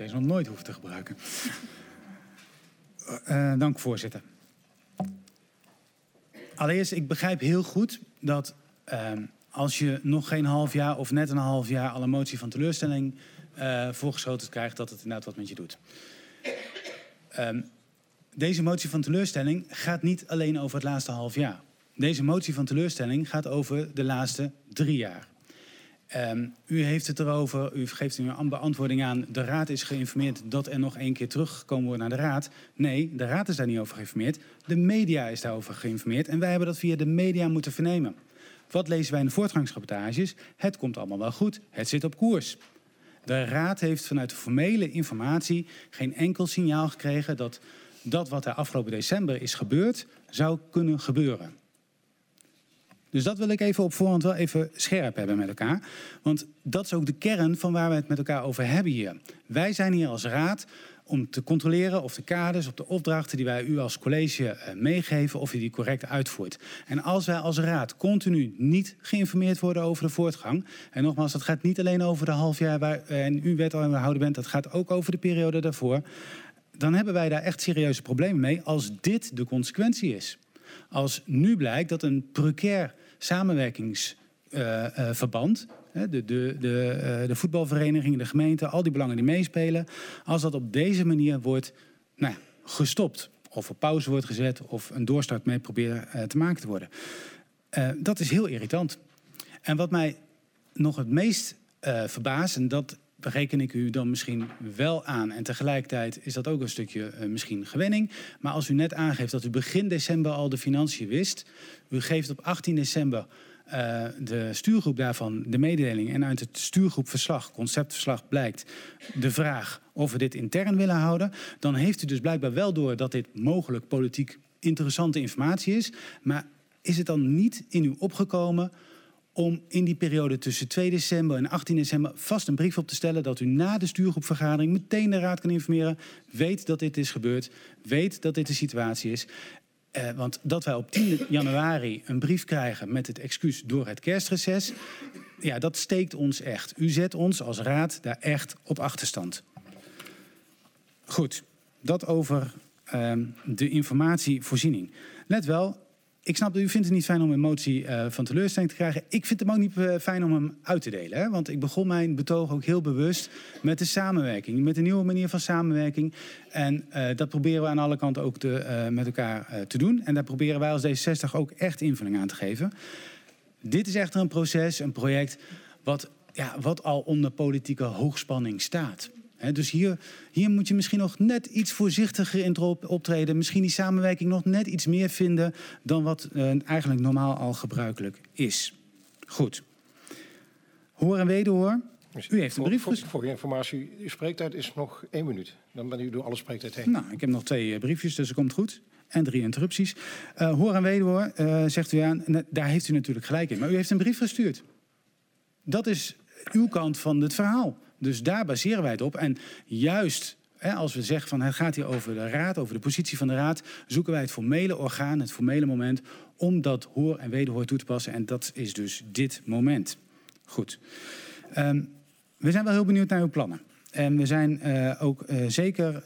deze nog nooit hoeven te gebruiken. Dank, voorzitter. Allereerst, ik begrijp heel goed dat als je nog geen half jaar of net een half jaar al een motie van teleurstelling voorgeschoten krijgt, dat het inderdaad wat met je doet. Deze motie van teleurstelling gaat niet alleen over het laatste half jaar. Deze motie van teleurstelling gaat over de laatste 3 jaar. U heeft het erover, u geeft er een beantwoording aan. De raad is geïnformeerd dat er nog 1 keer teruggekomen wordt naar de raad. Nee, de raad is daar niet over geïnformeerd. De media is daarover geïnformeerd. En wij hebben dat via de media moeten vernemen. Wat lezen wij in de voortgangsrapportages? Het komt allemaal wel goed. Het zit op koers. De raad heeft vanuit de formele informatie geen enkel signaal gekregen dat wat er afgelopen december is gebeurd, zou kunnen gebeuren. Dus dat wil ik even op voorhand wel even scherp hebben met elkaar. Want dat is ook de kern van waar we het met elkaar over hebben hier. Wij zijn hier als raad om te controleren of de kaders, of de opdrachten die wij u als college meegeven, of u die correct uitvoert. En als wij als raad continu niet geïnformeerd worden over de voortgang, en nogmaals, dat gaat niet alleen over de half jaar waar en u wethouder bent, dat gaat ook over de periode daarvoor, dan hebben wij daar echt serieuze problemen mee als dit de consequentie is. Als nu blijkt dat een precair samenwerkingsverband, de voetbalverenigingen, de gemeente, al die belangen die meespelen, als dat op deze manier wordt gestopt of op pauze wordt gezet of een doorstart mee proberen te maken te worden. Dat is heel irritant. En wat mij nog het meest verbaast, en dat reken ik u dan misschien wel aan. En tegelijkertijd is dat ook een stukje misschien gewenning. Maar als u net aangeeft dat u begin december al de financiën wist. U geeft op 18 december de stuurgroep daarvan de mededeling. En uit het stuurgroepverslag, conceptverslag, blijkt de vraag of we dit intern willen houden. Dan heeft u dus blijkbaar wel door dat dit mogelijk politiek interessante informatie is. Maar is het dan niet in u opgekomen om in die periode tussen 2 december en 18 december vast een brief op te stellen dat u na de stuurgroepvergadering meteen de raad kan informeren, weet dat dit is gebeurd, weet dat dit de situatie is. Want dat wij op 10 januari een brief krijgen met het excuus door het kerstreces, ja, dat steekt ons echt. U zet ons als raad daar echt op achterstand. Goed, dat over de informatievoorziening. Let wel, ik snap dat u vindt het niet fijn om een motie van teleurstelling te krijgen. Ik vind het ook niet fijn om hem uit te delen. Hè? Want ik begon mijn betoog ook heel bewust met de samenwerking. Met een nieuwe manier van samenwerking. En dat proberen we aan alle kanten ook met elkaar te doen. En daar proberen wij als D66 ook echt invulling aan te geven. Dit is echter een proces, een project wat al onder politieke hoogspanning staat. Dus hier moet je misschien nog net iets voorzichtiger in optreden. Misschien die samenwerking nog net iets meer vinden dan wat eigenlijk normaal al gebruikelijk is. Goed. Hoor en wederhoor. U heeft een brief gestuurd. Voor informatie, uw spreektijd is nog 1 minuut. Dan bent u door alle spreektijd heen. Nou, ik heb nog 2 briefjes, dus dat komt goed. En 3 interrupties. Hoor en wederhoor, zegt u aan. Daar heeft u natuurlijk gelijk in. Maar u heeft een brief gestuurd. Dat is uw kant van het verhaal. Dus daar baseren wij het op. En juist als we zeggen van het gaat hier over de raad, over de positie van de raad, zoeken wij het formele orgaan, het formele moment om dat hoor en wederhoor toe te passen. En dat is dus dit moment. Goed. We zijn wel heel benieuwd naar uw plannen. En we zijn ook zeker,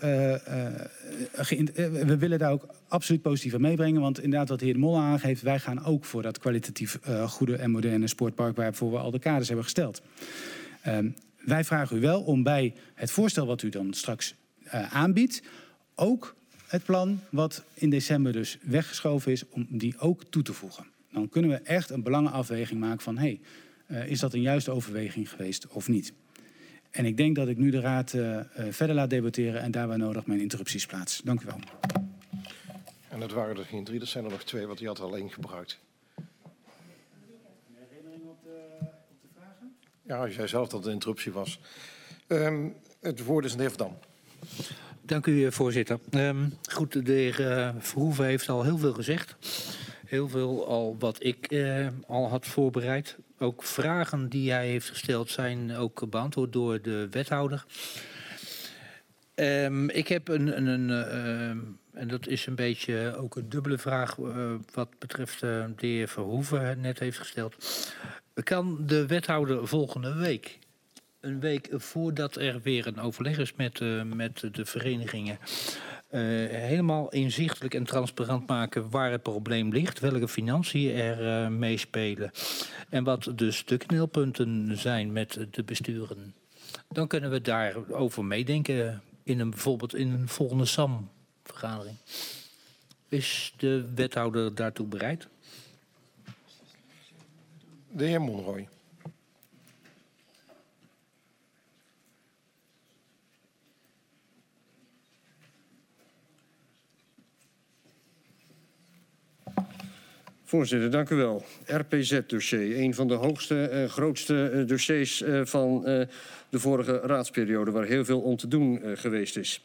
we willen daar ook absoluut positief aan meebrengen. Want inderdaad wat de heer De Mol aangeeft, wij gaan ook voor dat kwalitatief goede en moderne sportpark waarvoor we al de kaders hebben gesteld. Wij vragen u wel om bij het voorstel wat u dan straks aanbiedt, ook het plan wat in december dus weggeschoven is, om die ook toe te voegen. Dan kunnen we echt een belangenafweging maken van is dat een juiste overweging geweest of niet. En ik denk dat ik nu de raad verder laat debatteren en daar waar nodig mijn interrupties plaats. Dank u wel. En dat waren er geen 3, dat zijn er nog 2, want die had er al 1 gebruikt. Ja, u zei zelf dat het een interruptie was. Het woord is aan de heer Van Dam. Dank u, voorzitter. Goed, de heer Verhoeven heeft al heel veel gezegd. Heel veel al wat ik al had voorbereid. Ook vragen die hij heeft gesteld zijn ook beantwoord door de wethouder. Ik heb en dat is een beetje ook een dubbele vraag wat betreft de heer Verhoeven net heeft gesteld. Kan de wethouder volgende week een week voordat er weer een overleg is met de verenigingen, helemaal inzichtelijk en transparant maken waar het probleem ligt, welke financiën er meespelen en wat dus de knelpunten zijn met de besturen. Dan kunnen we daarover meedenken bijvoorbeeld in een volgende SAM-vergadering. Is de wethouder daartoe bereid? De heer Monroy. Voorzitter, dank u wel. RPZ-dossier, een van de hoogste, grootste dossiers van de vorige raadsperiode, waar heel veel om te doen geweest is.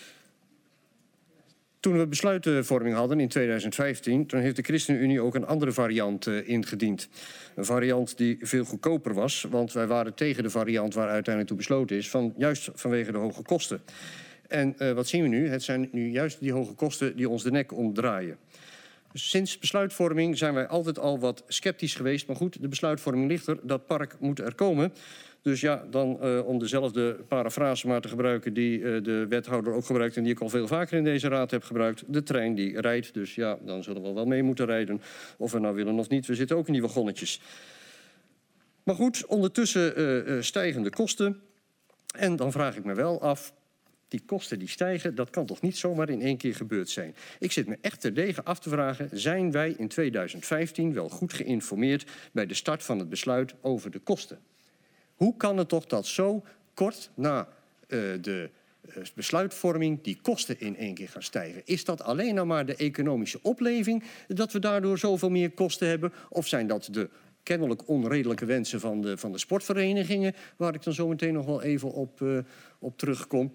Toen we besluitvorming hadden in 2015, toen heeft de ChristenUnie ook een andere variant ingediend. Een variant die veel goedkoper was, want wij waren tegen de variant waar uiteindelijk toe besloten is, juist vanwege de hoge kosten. En wat zien we nu? Het zijn nu juist die hoge kosten die ons de nek omdraaien. Dus sinds besluitvorming zijn wij altijd al wat sceptisch geweest. Maar goed, de besluitvorming ligt er. Dat park moet er komen. Dus ja, dan om dezelfde parafrase maar te gebruiken die de wethouder ook gebruikt en die ik al veel vaker in deze raad heb gebruikt. De trein die rijdt. Dus ja, dan zullen we wel mee moeten rijden. Of we nou willen of niet. We zitten ook in die wagonnetjes. Maar goed, ondertussen stijgen de kosten. En dan vraag ik me wel af, die kosten die stijgen, dat kan toch niet zomaar in één keer gebeurd zijn. Ik zit me echt terdege af te vragen, zijn wij in 2015 wel goed geïnformeerd bij de start van het besluit over de kosten? Hoe kan het toch dat zo kort na de besluitvorming die kosten in één keer gaan stijgen? Is dat alleen nou maar de economische opleving dat we daardoor zoveel meer kosten hebben? Of zijn dat de kennelijk onredelijke wensen van de sportverenigingen, waar ik dan zo meteen nog wel even op terugkom?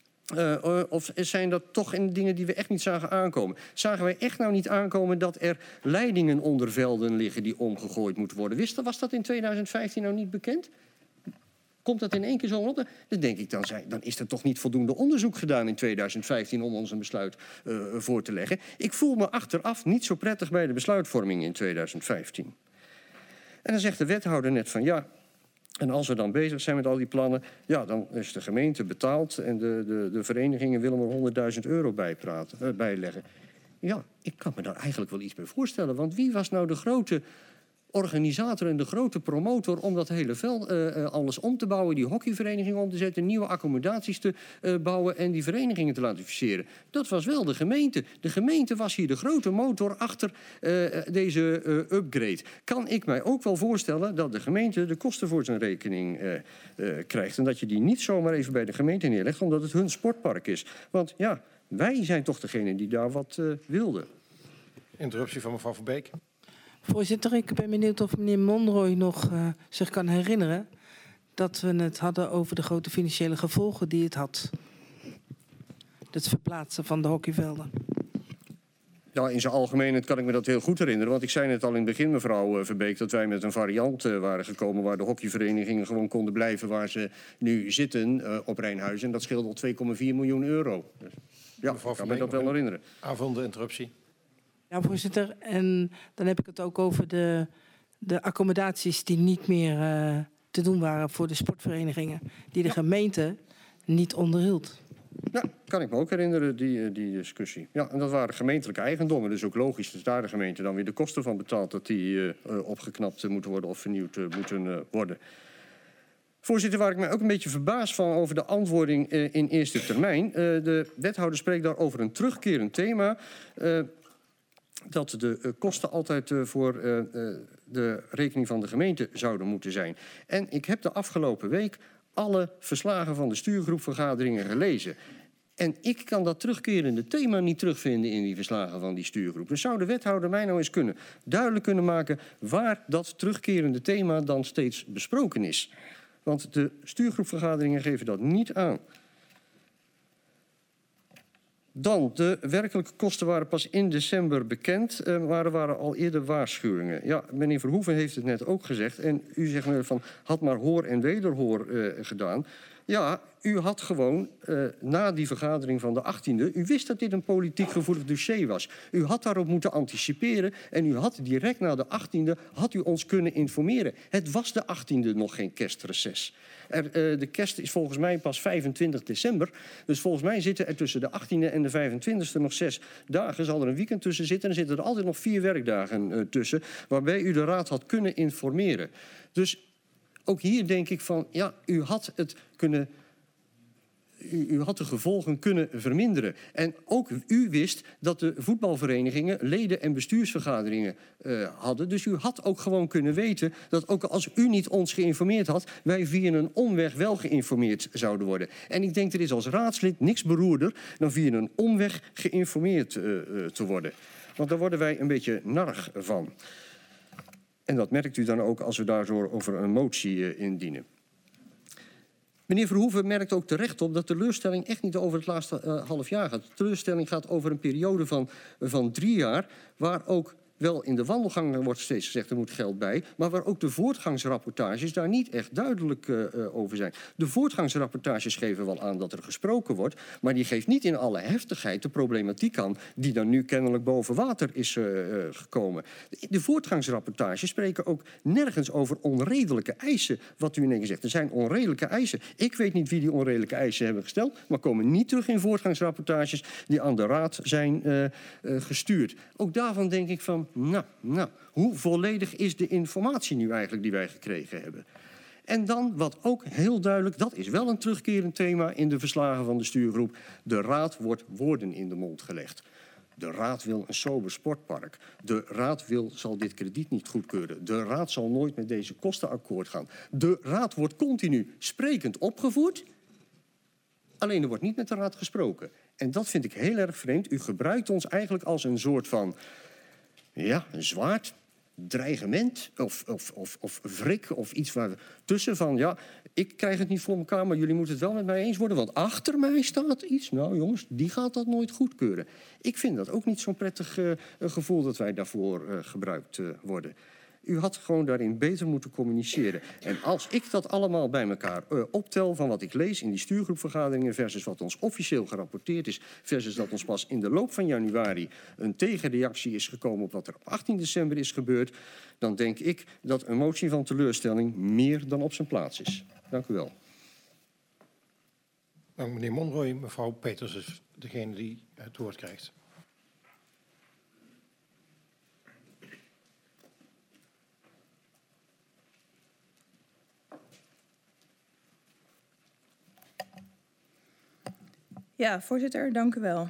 Of zijn dat toch dingen die we echt niet zagen aankomen? Zagen wij echt nou niet aankomen dat er leidingen onder velden liggen die omgegooid moeten worden? Was dat in 2015 nou niet bekend? Komt dat in één keer zo op? Dan denk ik, dan is er toch niet voldoende onderzoek gedaan in 2015 om ons een besluit voor te leggen. Ik voel me achteraf niet zo prettig bij de besluitvorming in 2015. En dan zegt de wethouder net van ja, en als we dan bezig zijn met al die plannen, ja, dan is de gemeente betaald en de verenigingen willen er €100.000 bijleggen. Ja, ik kan me daar eigenlijk wel iets bij voorstellen. Want wie was nou de grote organisator en de grote promotor om dat hele veld alles om te bouwen, die hockeyvereniging om te zetten, nieuwe accommodaties te bouwen en die verenigingen te laten fuseren? Dat was wel de gemeente. De gemeente was hier de grote motor achter deze upgrade. Kan ik mij ook wel voorstellen dat de gemeente de kosten voor zijn rekening krijgt en dat je die niet zomaar even bij de gemeente neerlegt, omdat het hun sportpark is. Want ja, wij zijn toch degene die daar wat wilden. Interruptie van mevrouw Verbeek. Voorzitter, ik ben benieuwd of meneer Monroy nog zich kan herinneren dat we het hadden over de grote financiële gevolgen die het had. Het verplaatsen van de hockeyvelden. Ja, in zijn algemeenheid kan ik me dat heel goed herinneren. Want ik zei net al in het begin, mevrouw Verbeek, dat wij met een variant waren gekomen waar de hockeyverenigingen gewoon konden blijven waar ze nu zitten op Rijnhuizen. En dat scheelde al €2,4 miljoen. Dus, ja, ik kan me dat wel herinneren. Aanvullende interruptie. Ja, voorzitter. En dan heb ik het ook over de accommodaties die niet meer te doen waren voor de sportverenigingen. Die de gemeente niet onderhield. Ja, kan ik me ook herinneren, die discussie. Ja, en dat waren gemeentelijke eigendommen. Dus ook logisch dat daar de gemeente dan weer de kosten van betaalt, dat die opgeknapt moeten worden of vernieuwd moeten worden. Voorzitter, waar ik mij ook een beetje verbaasd van over de antwoording in eerste termijn. De wethouder spreekt daar over een terugkerend thema. Dat de kosten altijd voor de rekening van de gemeente zouden moeten zijn. En ik heb de afgelopen week alle verslagen van de stuurgroepvergaderingen gelezen. En ik kan dat terugkerende thema niet terugvinden in die verslagen van die stuurgroep. Dus zou de wethouder mij nou eens duidelijk kunnen maken waar dat terugkerende thema dan steeds besproken is? Want de stuurgroepvergaderingen geven dat niet aan. Dan, de werkelijke kosten waren pas in december bekend, maar er waren al eerder waarschuwingen. Ja, meneer Verhoeven heeft het net ook gezegd. En u zegt van, had maar hoor en wederhoor gedaan. Ja, u had gewoon na die vergadering van de 18e... u wist dat dit een politiek gevoelig dossier was. U had daarop moeten anticiperen en u had direct na de 18e... had u ons kunnen informeren. Het was de 18e nog geen kerstreces. De kerst is volgens mij pas 25 december. Dus volgens mij zitten er tussen de 18e en de 25e nog 6 dagen. Zal er een weekend tussen zitten. En dan zitten er altijd nog 4 werkdagen tussen... waarbij u de raad had kunnen informeren. Dus ook hier denk ik van, ja, u had het kunnen... U had de gevolgen kunnen verminderen. En ook u wist dat de voetbalverenigingen leden- en bestuursvergaderingen hadden. Dus u had ook gewoon kunnen weten dat ook als u niet ons geïnformeerd had... wij via een omweg wel geïnformeerd zouden worden. En ik denk er is als raadslid niks beroerder dan via een omweg geïnformeerd te worden. Want daar worden wij een beetje narrig van. En dat merkt u dan ook als we daardoor over een motie indienen. Meneer Verhoeven merkt ook terecht op dat de teleurstelling echt niet over het laatste half jaar gaat. De teleurstelling gaat over een periode van 3 jaar... waar ook wel in de wandelgangen wordt steeds gezegd er moet geld bij... maar waar ook de voortgangsrapportages daar niet echt duidelijk over zijn. De voortgangsrapportages geven wel aan dat er gesproken wordt... maar die geeft niet in alle heftigheid de problematiek aan... die dan nu kennelijk boven water is gekomen. De voortgangsrapportages spreken ook nergens over onredelijke eisen... wat u in één keer zegt. Er zijn onredelijke eisen. Ik weet niet wie die onredelijke eisen hebben gesteld... maar komen niet terug in voortgangsrapportages die aan de raad zijn gestuurd. Ook daarvan denk ik van... Nou, hoe volledig is de informatie nu eigenlijk die wij gekregen hebben? En dan, wat ook heel duidelijk, dat is wel een terugkerend thema in de verslagen van de stuurgroep. De raad wordt woorden in de mond gelegd. De raad wil een sober sportpark. De raad zal dit krediet niet goedkeuren. De raad zal nooit met deze kosten akkoord gaan. De raad wordt continu sprekend opgevoerd. Alleen er wordt niet met de raad gesproken. En dat vind ik heel erg vreemd. U gebruikt ons eigenlijk als een soort van... ja, een zwaard, dreigement of wrik of iets waar tussen van... ja, ik krijg het niet voor elkaar, maar jullie moeten het wel met mij eens worden... want achter mij staat iets. Nou jongens, die gaat dat nooit goedkeuren. Ik vind dat ook niet zo'n prettig gevoel dat wij daarvoor gebruikt worden. U had gewoon daarin beter moeten communiceren. En als ik dat allemaal bij elkaar optel van wat ik lees in die stuurgroepvergaderingen... versus wat ons officieel gerapporteerd is... versus dat ons pas in de loop van januari een tegenreactie is gekomen... op wat er op 18 december is gebeurd... dan denk ik dat een motie van teleurstelling meer dan op zijn plaats is. Dank u wel. Dank meneer Monroy. Mevrouw Peters is degene die het woord krijgt. Ja, voorzitter, dank u wel.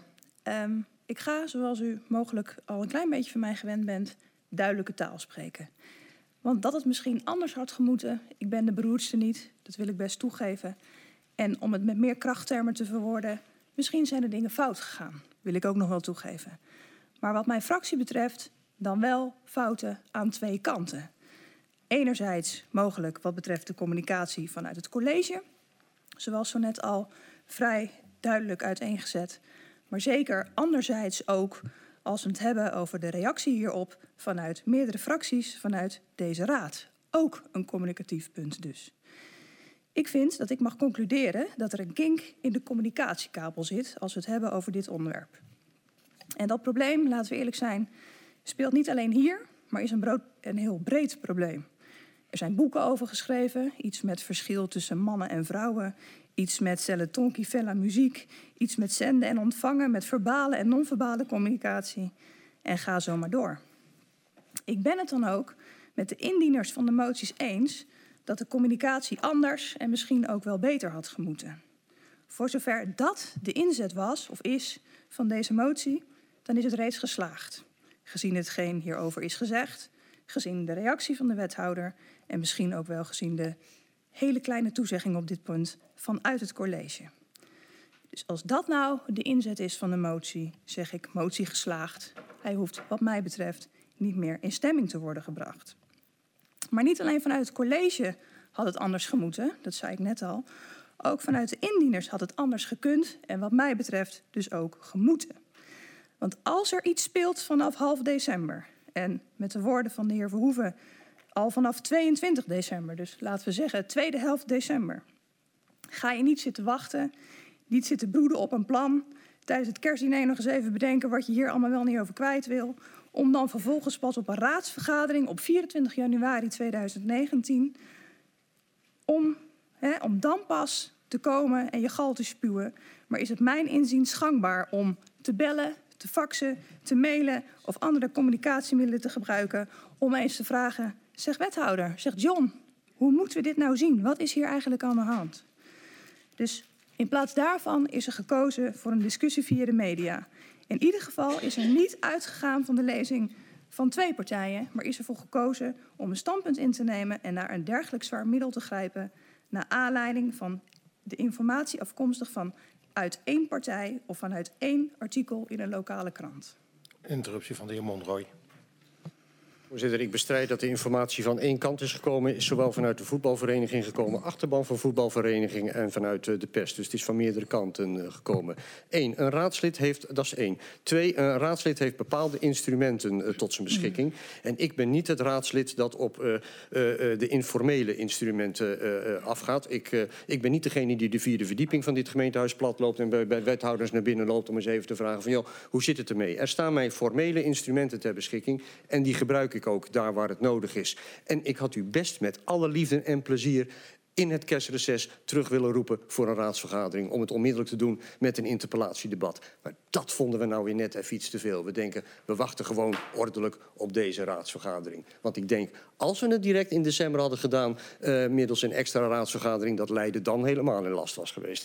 Ik ga, zoals u mogelijk al een klein beetje van mij gewend bent, duidelijke taal spreken. Want dat het misschien anders had gemoeten, ik ben de beroerdste niet, dat wil ik best toegeven. En om het met meer krachttermen te verwoorden, misschien zijn er dingen fout gegaan, wil ik ook nog wel toegeven. Maar wat mijn fractie betreft, dan wel fouten aan 2 kanten. Enerzijds mogelijk wat betreft de communicatie vanuit het college, zoals zo net al vrij duidelijk uiteengezet. Maar zeker anderzijds ook als we het hebben over de reactie hierop vanuit meerdere fracties vanuit deze raad. Ook een communicatief punt dus. Ik vind dat ik mag concluderen dat er een kink in de communicatiekabel zit als we het hebben over dit onderwerp. En dat probleem, laten we eerlijk zijn, speelt niet alleen hier, maar is een heel breed probleem. Er zijn boeken over geschreven, iets met verschil tussen mannen en vrouwen, iets met Celetonki Vella muziek, iets met zenden en ontvangen, met verbale en non-verbale communicatie. En ga zo maar door. Ik ben het dan ook met de indieners van de moties eens dat de communicatie anders en misschien ook wel beter had gemoeten. Voor zover dat de inzet was of is van deze motie, dan is het reeds geslaagd. Gezien hetgeen hierover is gezegd, gezien de reactie van de wethouder en misschien ook wel gezien de hele kleine toezegging op dit punt vanuit het college. Dus als dat nou de inzet is van de motie, zeg ik motie geslaagd. Hij hoeft wat mij betreft niet meer in stemming te worden gebracht. Maar niet alleen vanuit het college had het anders gemoeten, dat zei ik net al. Ook vanuit de indieners had het anders gekund en wat mij betreft dus ook gemoeten. Want als er iets speelt vanaf half december, en met de woorden van de heer Verhoeven al vanaf 22 december, dus laten we zeggen tweede helft december, ga je niet zitten wachten, niet zitten broeden op een plan, tijdens het kerstdiner nog eens even bedenken wat je hier allemaal wel niet over kwijt wil, om dan vervolgens pas op een raadsvergadering op 24 januari 2019, om dan pas te komen en je gal te spuwen. Maar is het mijn inziens gangbaar om te bellen, te faxen, te mailen of andere communicatiemiddelen te gebruiken om eens te vragen, zeg wethouder, zeg John, hoe moeten we dit nou zien? Wat is hier eigenlijk aan de hand? Dus in plaats daarvan is er gekozen voor een discussie via de media. In ieder geval is er niet uitgegaan van de lezing van 2 partijen, maar is ervoor gekozen om een standpunt in te nemen en naar een dergelijk zwaar middel te grijpen, naar aanleiding van de informatie afkomstig van uit 1 partij of vanuit 1 artikel in een lokale krant. Interruptie van de heer Monroy. Voorzitter, ik bestrijd dat de informatie van 1 kant is gekomen. Is zowel vanuit de voetbalvereniging gekomen, achterban van voetbalvereniging en vanuit de pers. Dus het is van meerdere kanten gekomen. 1, een raadslid heeft, dat is 1. 2, een raadslid heeft bepaalde instrumenten tot zijn beschikking. En ik ben niet het raadslid dat op de informele instrumenten afgaat. Ik ben niet degene die de 4e verdieping van dit gemeentehuis plat loopt en bij wethouders naar binnen loopt om eens even te vragen van, joh, hoe zit het ermee? Er staan mij formele instrumenten ter beschikking en die gebruik ik ook daar waar het nodig is. En ik had u best met alle liefde en plezier in het kerstreces terug willen roepen voor een raadsvergadering, om het onmiddellijk te doen met een interpellatiedebat. Maar dat vonden we nou weer net even iets te veel. We denken, we wachten gewoon ordelijk op deze raadsvergadering. Want ik denk, als we het direct in december hadden gedaan, middels een extra raadsvergadering, dat Leiden dan helemaal in last was geweest.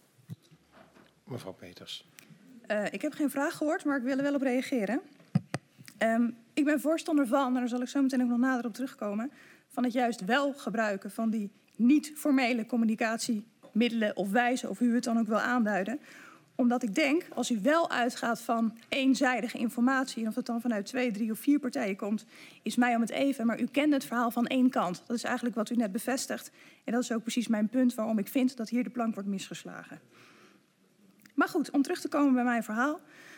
Mevrouw Peters. Ik heb geen vraag gehoord, maar ik wil er wel op reageren. Ik ben voorstander van, en daar zal ik zo meteen ook nog nader op terugkomen, van het juist wel gebruiken van die niet-formele communicatiemiddelen of wijzen, of hoe u het dan ook wil aanduiden. Omdat ik denk, als u wel uitgaat van eenzijdige informatie, en of het dan vanuit 2, 3 of 4 partijen komt, is mij om het even. Maar u kent het verhaal van 1 kant. Dat is eigenlijk wat u net bevestigt. En dat is ook precies mijn punt waarom ik vind dat hier de plank wordt misgeslagen. Maar goed, om terug te komen bij mijn verhaal.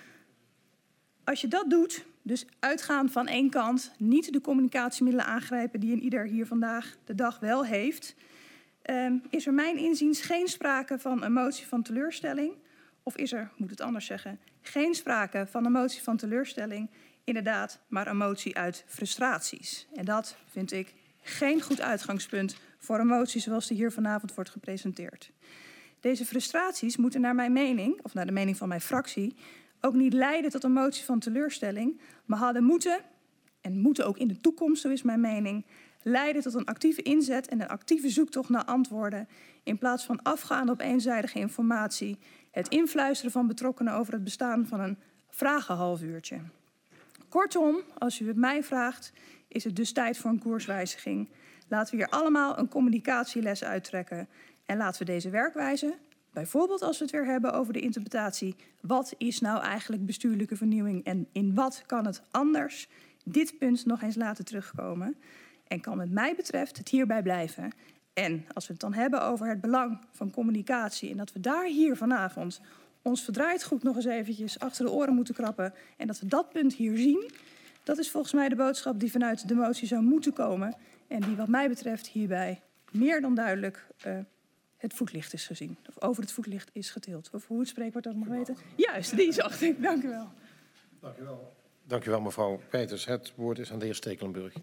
Als je dat doet, dus uitgaan van 1 kant, niet de communicatiemiddelen aangrijpen die een ieder hier vandaag de dag wel heeft, is er mijn inziens geen sprake van een motie van teleurstelling. Of is er, moet het anders zeggen, geen sprake van een motie van teleurstelling, inderdaad, maar een motie uit frustraties. En dat vind ik geen goed uitgangspunt voor een motie zoals die hier vanavond wordt gepresenteerd. Deze frustraties moeten naar mijn mening, of naar de mening van mijn fractie, ook niet leiden tot een motie van teleurstelling, maar hadden moeten, en moeten ook in de toekomst, zo is mijn mening, leiden tot een actieve inzet en een actieve zoektocht naar antwoorden, in plaats van afgaan op eenzijdige informatie, het influisteren van betrokkenen over het bestaan van een vragenhalfuurtje. Kortom, als u het mij vraagt, is het dus tijd voor een koerswijziging. Laten we hier allemaal een communicatieles uittrekken en laten we deze werkwijze, bijvoorbeeld als we het weer hebben over de interpretatie, wat is nou eigenlijk bestuurlijke vernieuwing en in wat kan het anders, dit punt nog eens laten terugkomen. En kan wat mij betreft het hierbij blijven. En als we het dan hebben over het belang van communicatie en dat we daar hier vanavond ons verdraaid goed nog eens eventjes achter de oren moeten krappen en dat we dat punt hier zien, dat is volgens mij de boodschap die vanuit de motie zou moeten komen en die wat mij betreft hierbij meer dan duidelijk het voetlicht is gezien. Of over het voetlicht is geteeld. Of hoe het spreekwoord dat mag weten. Juist, die zag ik. Dank u wel. Dank u wel. Dank u wel, mevrouw Peters. Het woord is aan de heer Stekelenburg.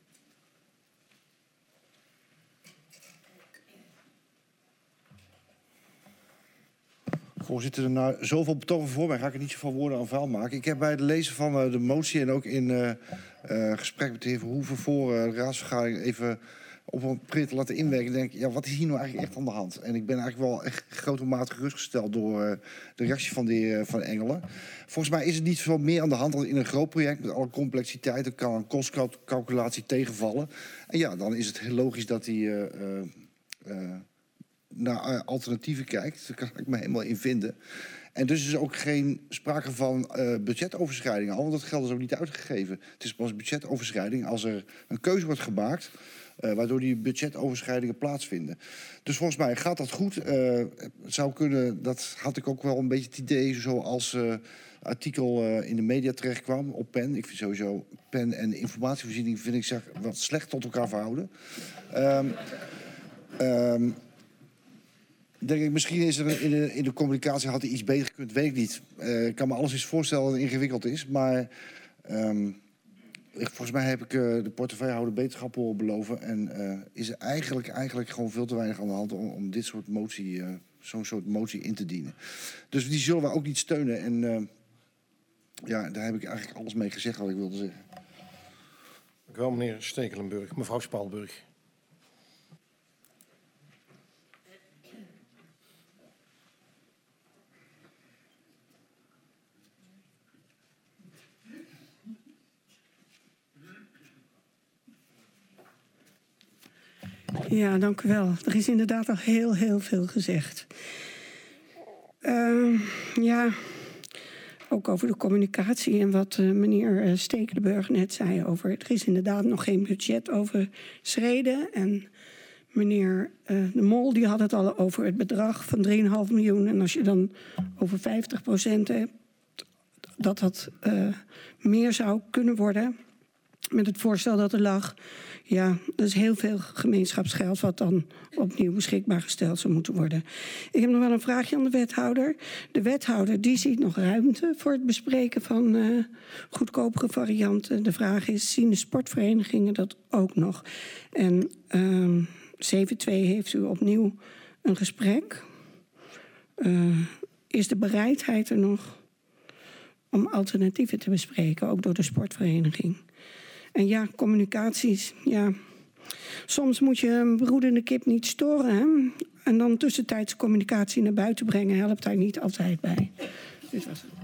Voorzitter, na zoveel betogen voor mij ga ik er niet zoveel woorden aan vuil maken. Ik heb bij het lezen van de motie en ook in gesprek met de heer Verhoeven voor de raadsvergadering even op een print laten inwerken. Denk ik, ja, wat is hier nou eigenlijk echt aan de hand? En ik ben eigenlijk wel echt grote mate gerustgesteld door de reactie van de heer Van Engelen. Volgens mij is het niet veel meer aan de hand dan in een groot project met alle complexiteit. Dan kan een kostcalculatie tegenvallen. En ja, dan is het heel logisch dat hij naar alternatieven kijkt. Daar kan ik me helemaal in vinden. En dus is ook geen sprake van budgetoverschrijdingen. Want dat geld is ook niet uitgegeven. Het is pas budgetoverschrijding als er een keuze wordt gemaakt, waardoor die budgetoverschrijdingen plaatsvinden. Dus volgens mij gaat dat goed. Het zou kunnen, dat had ik ook wel een beetje het idee, zoals artikel in de media terecht kwam op PEN. Ik vind sowieso PEN en informatievoorziening vind ik zich wat slecht tot elkaar verhouden. denk ik, misschien is er in de communicatie had hij iets beter gekund, weet ik niet. Ik kan me alles eens voorstellen dat het ingewikkeld is, maar volgens mij heb ik de portefeuillehouder beterschappen horen beloven en is er eigenlijk gewoon veel te weinig aan de hand om dit soort motie, zo'n soort motie in te dienen. Dus die zullen we ook niet steunen en ja, daar heb ik eigenlijk alles mee gezegd wat ik wilde zeggen. Dank u wel, meneer Stekelenburg. Mevrouw Spalburg. Ja, dank u wel. Er is inderdaad al heel veel gezegd. Ja, ook over de communicatie en wat meneer Stekelenburg net zei over... er is inderdaad nog geen budget overschreden. En meneer De Mol die had het al over het bedrag van 3,5 miljoen. En als je dan over 50% hebt, dat meer zou kunnen worden... met het voorstel dat er lag... ja, dat is heel veel gemeenschapsgeld... wat dan opnieuw beschikbaar gesteld zou moeten worden. Ik heb nog wel een vraagje aan de wethouder. De wethouder die ziet nog ruimte voor het bespreken van goedkopere varianten. De vraag is, zien de sportverenigingen dat ook nog? En 7-2 heeft u opnieuw een gesprek. Is de bereidheid er nog om alternatieven te bespreken, ook door de sportvereniging? En ja, communicaties, ja. Soms moet je een broedende kip niet storen, hè? En dan tussentijds communicatie naar buiten brengen helpt daar niet altijd bij. Dit was het.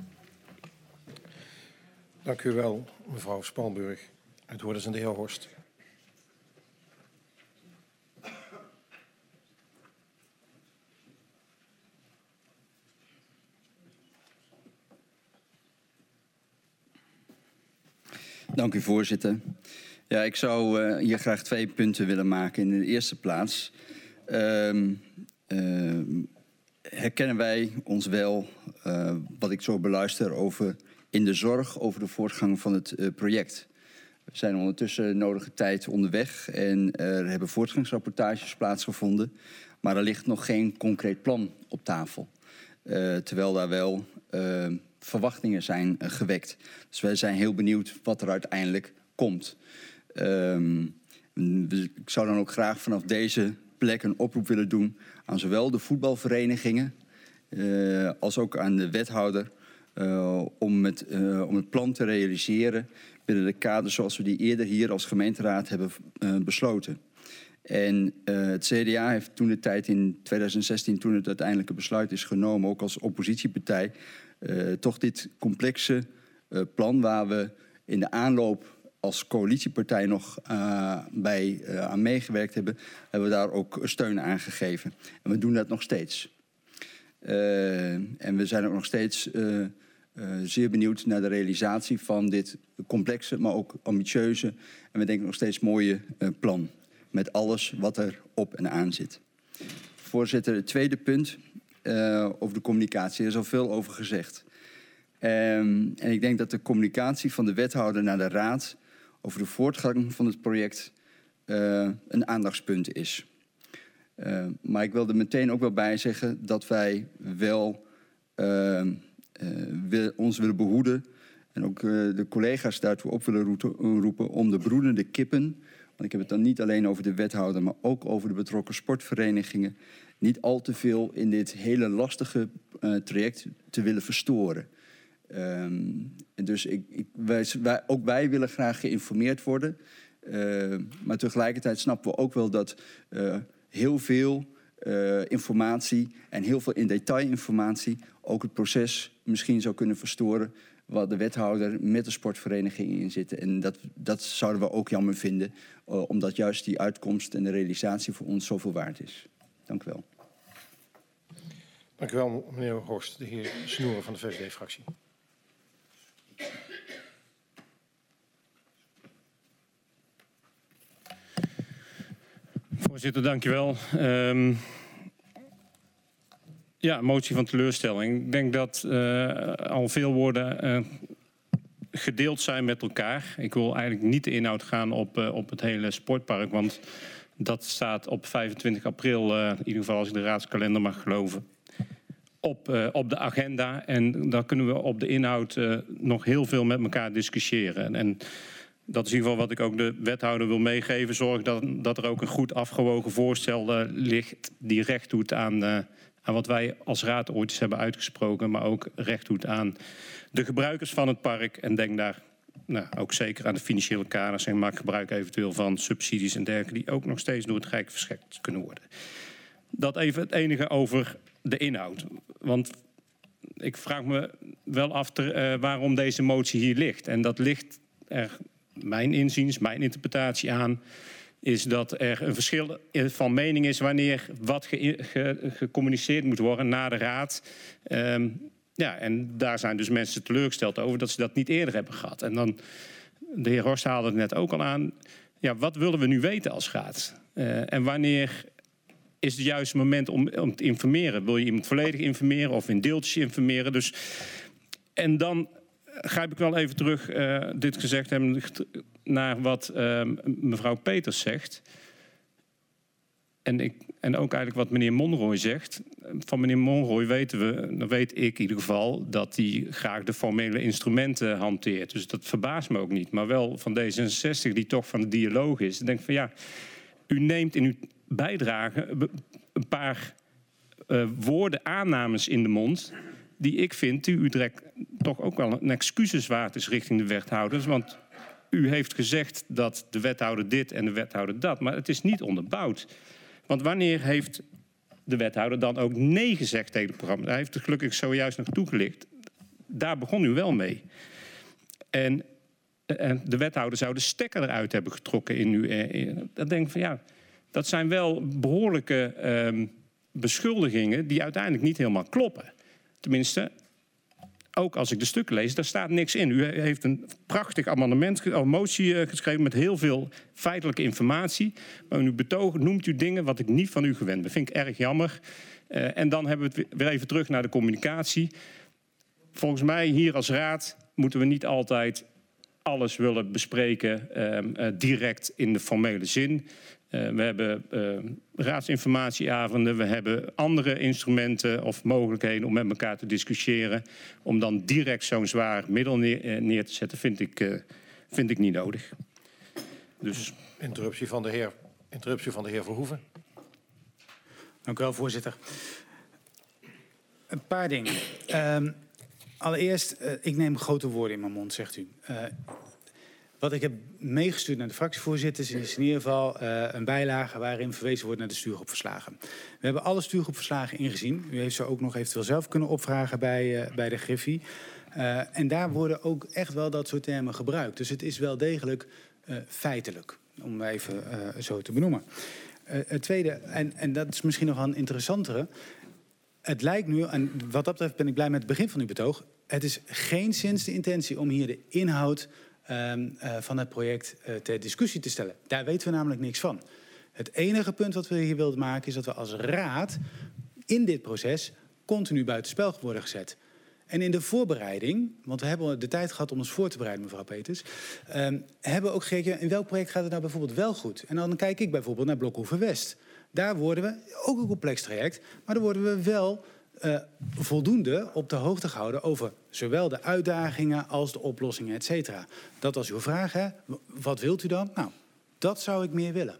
Dank u wel, mevrouw Spalburg. Het woord is aan de heer Horst. Dank u, voorzitter. Ja, ik zou hier graag 2 punten willen maken. In de eerste plaats herkennen wij ons wel, wat ik zo beluister, over in de zorg over de voortgang van het project. We zijn ondertussen nodige tijd onderweg en er hebben voortgangsrapportages plaatsgevonden. Maar er ligt nog geen concreet plan op tafel. Terwijl daar wel verwachtingen zijn gewekt. Dus wij zijn heel benieuwd wat er uiteindelijk komt. Ik zou dan ook graag vanaf deze plek een oproep willen doen aan zowel de voetbalverenigingen als ook aan de wethouder om het plan te realiseren binnen de kaders zoals we die eerder hier als gemeenteraad hebben besloten. En het CDA heeft toen de tijd in 2016, toen het uiteindelijke besluit is genomen, ook als oppositiepartij, toch dit complexe plan waar we in de aanloop als coalitiepartij nog aan meegewerkt hebben, hebben we daar ook steun aan gegeven. En we doen dat nog steeds. En we zijn ook nog steeds zeer benieuwd naar de realisatie van dit complexe, maar ook ambitieuze en we denken nog steeds mooie plan. Met alles wat er op en aan zit. Voorzitter, het tweede punt over de communicatie. Er is al veel over gezegd. En ik denk dat de communicatie van de wethouder naar de raad over de voortgang van het project een aandachtspunt is. Maar ik wil er meteen ook wel bij zeggen dat wij wel ons willen behoeden en ook de collega's daartoe op willen roepen om de broedende kippen, want ik heb het dan niet alleen over de wethouder, maar ook over de betrokken sportverenigingen, niet al te veel in dit hele lastige traject te willen verstoren. Dus ook wij willen graag geïnformeerd worden. Maar tegelijkertijd snappen we ook wel dat heel veel informatie en heel veel in detail informatie ook het proces misschien zou kunnen verstoren waar de wethouder met de sportvereniging in zit. En dat zouden we ook jammer vinden, omdat juist die uitkomst en de realisatie voor ons zoveel waard is. Dank u wel. Dank u wel, meneer Horst. De heer Snoeren van de VVD-fractie. Voorzitter, dank u wel. Ja, motie van teleurstelling. Ik denk dat al veel woorden gedeeld zijn met elkaar. Ik wil eigenlijk niet de inhoud gaan op het hele sportpark, want Dat staat op 25 april, in ieder geval als ik de raadskalender mag geloven, op de agenda. En dan kunnen we op de inhoud nog heel veel met elkaar discussiëren. En dat is in ieder geval wat ik ook de wethouder wil meegeven. Zorg dat er ook een goed afgewogen voorstel ligt die recht doet aan wat wij als raad ooit eens hebben uitgesproken. Maar ook recht doet aan de gebruikers van het park. En denk daar ook zeker aan de financiële kaders. En maak gebruik eventueel van subsidies en dergelijke die ook nog steeds door het Rijk verstrekt kunnen worden. Dat even het enige over de inhoud. Want ik vraag me wel af waarom deze motie hier ligt. En dat ligt er, mijn inziens, mijn interpretatie aan, is dat er een verschil van mening is wanneer wat gecommuniceerd moet worden naar de raad. En daar zijn dus mensen teleurgesteld over dat ze dat niet eerder hebben gehad. En dan, de heer Horst haalde het net ook al aan, ja, wat willen we nu weten als raad? En wanneer is het juiste moment om te informeren? Wil je iemand volledig informeren of in deeltjes informeren? Dus, en dan grijp ik wel even terug, dit gezegd hebben, naar wat mevrouw Peters zegt. En ook eigenlijk wat meneer Monroy zegt. Van meneer Monroy weet ik in ieder geval dat hij graag de formele instrumenten hanteert. Dus dat verbaast me ook niet. Maar wel van D66 die toch van de dialoog is. Ik denk van ja, u neemt in uw bijdrage een paar woorden, aannames in de mond die ik vind u direct toch ook wel een excuses waard is richting de wethouders. Want u heeft gezegd dat de wethouder dit en de wethouder dat. Maar het is niet onderbouwd. Want wanneer heeft de wethouder dan ook nee gezegd tegen het programma? Hij heeft het gelukkig zojuist nog toegelicht. Daar begon u wel mee. En de wethouder zou de stekker eruit hebben getrokken in uw... Dan denk ik van ja, dat zijn wel behoorlijke beschuldigingen die uiteindelijk niet helemaal kloppen. Tenminste, ook als ik de stukken lees, daar staat niks in. U heeft een prachtig motie geschreven met heel veel feitelijke informatie. Maar in uw betoog noemt u dingen wat ik niet van u gewend ben. Dat vind ik erg jammer. En dan hebben we het weer even terug naar de communicatie. Volgens mij hier als raad moeten we niet altijd alles willen bespreken direct in de formele zin. We hebben raadsinformatieavonden, we hebben andere instrumenten of mogelijkheden om met elkaar te discussiëren. Om dan direct zo'n zwaar middel neer te zetten, vind ik niet nodig. Dus. Interruptie van de heer Verhoeven. Dank u wel, voorzitter. Een paar dingen. Allereerst, ik neem grote woorden in mijn mond, zegt u. Wat ik heb meegestuurd naar de fractievoorzitters is in ieder geval een bijlage waarin verwezen wordt naar de stuurgroepverslagen. We hebben alle stuurgroepverslagen ingezien. U heeft ze ook nog eventueel zelf kunnen opvragen bij de Griffie. En daar worden ook echt wel dat soort termen gebruikt. Dus het is wel degelijk feitelijk, om even zo te benoemen. Het tweede, en dat is misschien nog een interessantere. Het lijkt nu, en wat dat betreft ben ik blij met het begin van uw betoog. Het is geenszins de intentie om hier de inhoud van het project ter discussie te stellen. Daar weten we namelijk niks van. Het enige punt wat we hier wilden maken is dat we als raad in dit proces continu buitenspel worden gezet. En in de voorbereiding, want we hebben de tijd gehad om ons voor te bereiden, mevrouw Peters, hebben we ook gekeken in welk project gaat het nou bijvoorbeeld wel goed. En dan kijk ik bijvoorbeeld naar Blokhoeven West. Daar worden we, ook een complex traject, maar daar worden we wel voldoende op de hoogte gehouden over zowel de uitdagingen als de oplossingen, et cetera. Dat was uw vraag, hè? Wat wilt u dan? Nou, dat zou ik meer willen.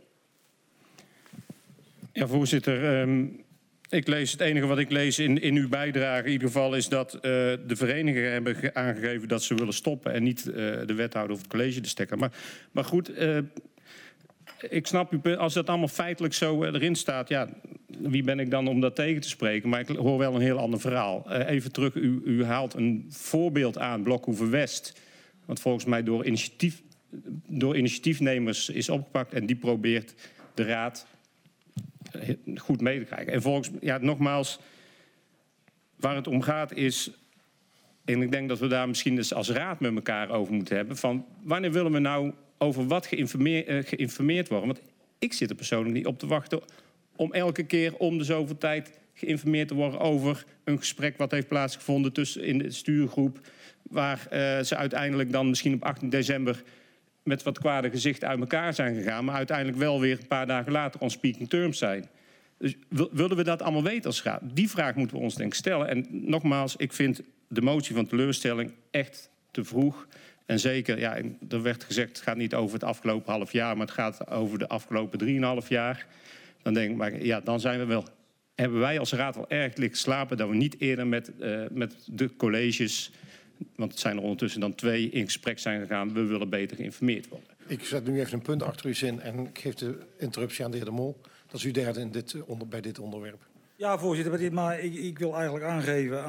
Ja, voorzitter. Het enige wat ik lees in uw bijdrage in ieder geval is dat de verenigingen hebben aangegeven dat ze willen stoppen en niet de wethouder of het college de stekker. Maar goed, ik snap u, als dat allemaal feitelijk zo erin staat, ja, wie ben ik dan om dat tegen te spreken? Maar ik hoor wel een heel ander verhaal. Even terug, u haalt een voorbeeld aan, Blokhoeven West, wat volgens mij door initiatiefnemers is opgepakt en die probeert de raad goed mee te krijgen. En volgens, ja, nogmaals, waar het om gaat is, en ik denk dat we daar misschien dus als raad met elkaar over moeten hebben, van wanneer willen we nou over wat geïnformeerd worden? Want ik zit er persoonlijk niet op te wachten om elke keer om de zoveel tijd geïnformeerd te worden over een gesprek wat heeft plaatsgevonden in de stuurgroep, waar ze uiteindelijk dan misschien op 18 december met wat kwade gezichten uit elkaar zijn gegaan, maar uiteindelijk wel weer een paar dagen later on speaking terms zijn. Dus willen we dat allemaal weten als raad? Die vraag moeten we ons denk ik stellen. En nogmaals, ik vind de motie van teleurstelling echt te vroeg. En zeker, ja, er werd gezegd, het gaat niet over het afgelopen half jaar, maar het gaat over de afgelopen 3,5 jaar. Dan denk ik, maar ja, dan zijn we wel, hebben wij als raad wel erg licht geslapen dat we niet eerder met de colleges, want het zijn er ondertussen dan 2, in gesprek zijn gegaan. We willen beter geïnformeerd worden. Ik zet nu even een punt achter uw zin en ik geef de interruptie aan de heer De Mol. Dat is uw derde in bij dit onderwerp. Ja, voorzitter, maar ik wil eigenlijk aangeven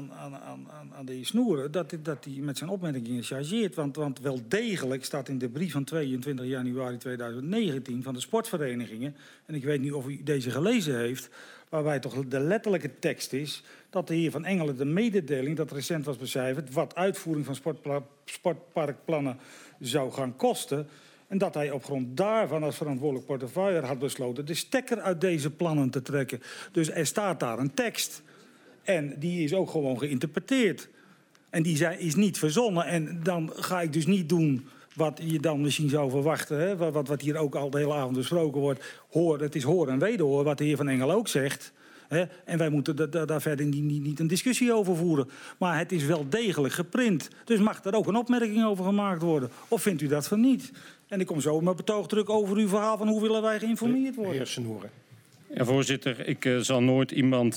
aan de heer Snoeren dat hij met zijn opmerkingen chargeert. Want wel degelijk staat in de brief van 22 januari 2019 van de sportverenigingen, en ik weet niet of u deze gelezen heeft, waarbij toch de letterlijke tekst is dat de heer Van Engelen de mededeling dat recent was becijferd wat uitvoering van sportparkplannen zou gaan kosten, en dat hij op grond daarvan als verantwoordelijk portefeuille had besloten de stekker uit deze plannen te trekken. Dus er staat daar een tekst. En die is ook gewoon geïnterpreteerd. En die is niet verzonnen. En dan ga ik dus niet doen wat je dan misschien zou verwachten. Hè? Wat hier ook al de hele avond besproken wordt. Het is hoor en wederhoor, wat de heer Van Engel ook zegt. Hè? En wij moeten daar verder niet een discussie over voeren. Maar het is wel degelijk geprint. Dus mag er ook een opmerking over gemaakt worden? Of vindt u dat van niet? En ik kom zo met betoog terug over uw verhaal van hoe willen wij geïnformeerd worden. Heer Snoeren. Ja, voorzitter, ik zal nooit iemand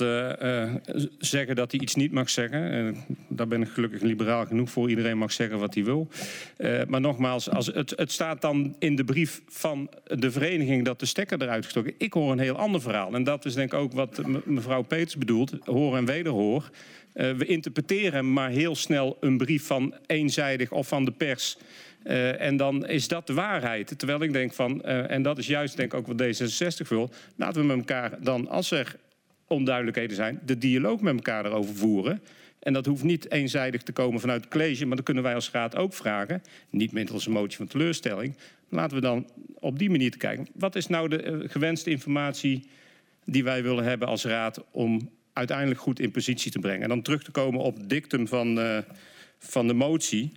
zeggen dat hij iets niet mag zeggen. Daar ben ik gelukkig liberaal genoeg voor. Iedereen mag zeggen wat hij wil. Maar nogmaals, het staat dan in de brief van de vereniging dat de stekker eruit gestoken. Ik hoor een heel ander verhaal. En dat is denk ik ook wat mevrouw Peters bedoelt. Hoor en wederhoor. We interpreteren maar heel snel een brief van eenzijdig of van de pers. En dan is dat de waarheid. Terwijl ik denk van, en dat is juist denk ik ook wat D66 wil, laten we met elkaar dan, als er onduidelijkheden zijn, de dialoog met elkaar erover voeren. En dat hoeft niet eenzijdig te komen vanuit het college, maar dat kunnen wij als raad ook vragen. Niet middels een motie van teleurstelling. Laten we dan op die manier te kijken. Wat is nou de gewenste informatie die wij willen hebben als raad om uiteindelijk goed in positie te brengen? En dan terug te komen op het dictum van de motie.